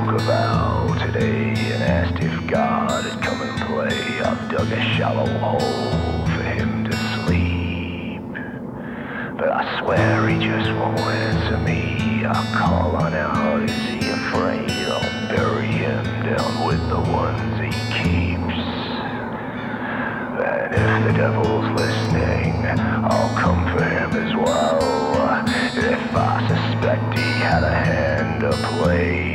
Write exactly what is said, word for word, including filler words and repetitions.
a vow today and asked if God had come and play. I've dug a shallow hole for him to sleep, but I swear he just won't answer me. I call on out, is he afraid I'll bury him down with the ones he keeps? And if the devil's listening, I'll come for him as well. If I suspect he had a hand to play,